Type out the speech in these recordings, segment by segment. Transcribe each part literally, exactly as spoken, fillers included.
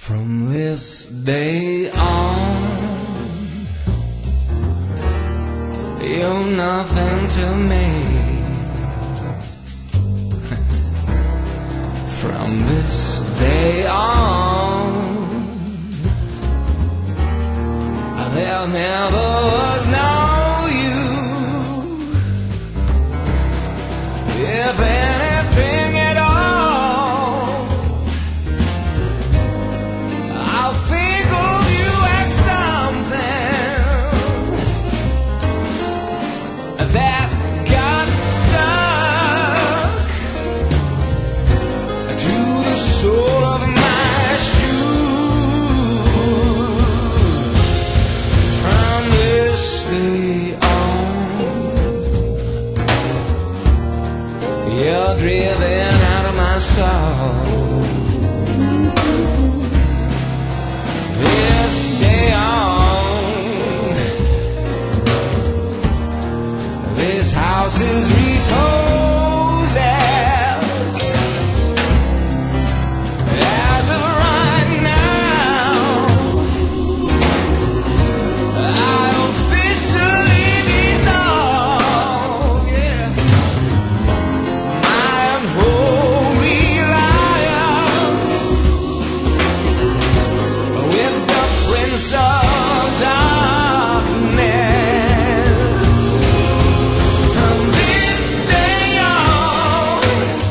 From this day on, you're nothing to me. From this day on, there never was no you. If anything at all, I'll think of you as something that got stuck to the sole of my shoe. From this day on, you're driven out of my soul. This day on, this house is reposes. As of right now, I officially dissolve. Yeah, I am holy alliance with the Prince of Darkness. From this day on,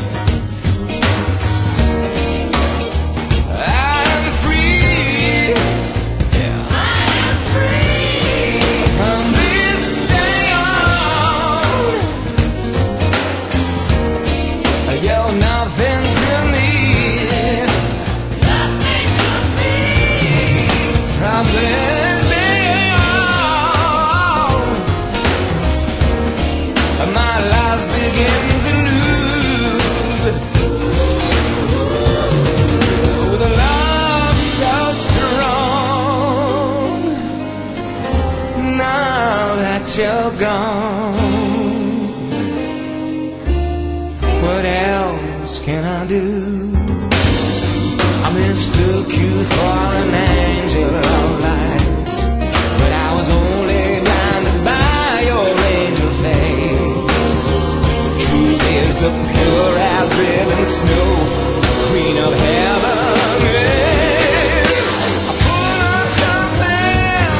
I am free. Yeah, I am free. From this day on, you're nothing to me. Nothing to me. From this day on, my life begins anew with a love so strong. Now that you're gone, what else can I do? I mistook you for an angel of light, but I was only blinded by your angel face. Truth is the pure as driven snow, queen of heaven. Yeah. Full of something.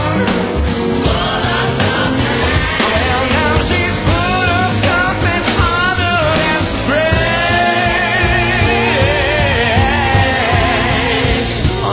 Well, now she's full of something other than praise. Oh.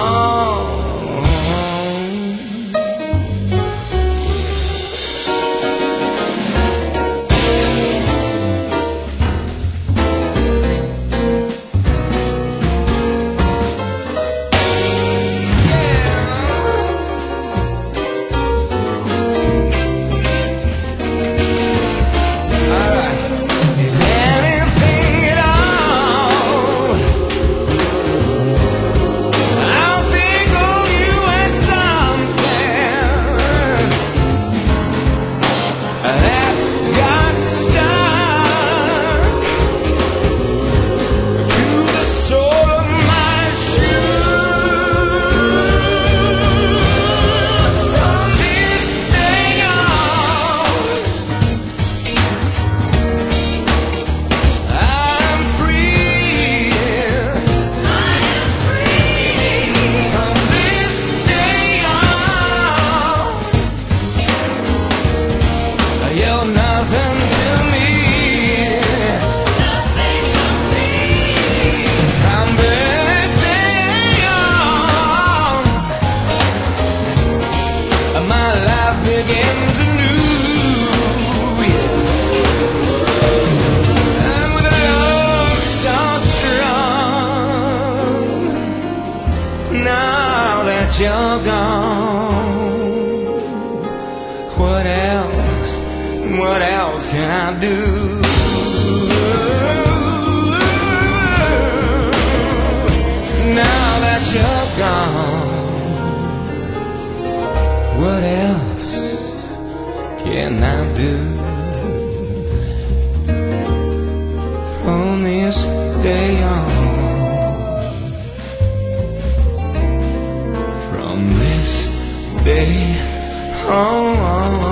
You're gone. What else? What else can I do? Now that you're gone, what else can I do? From this day on, day. Oh, oh,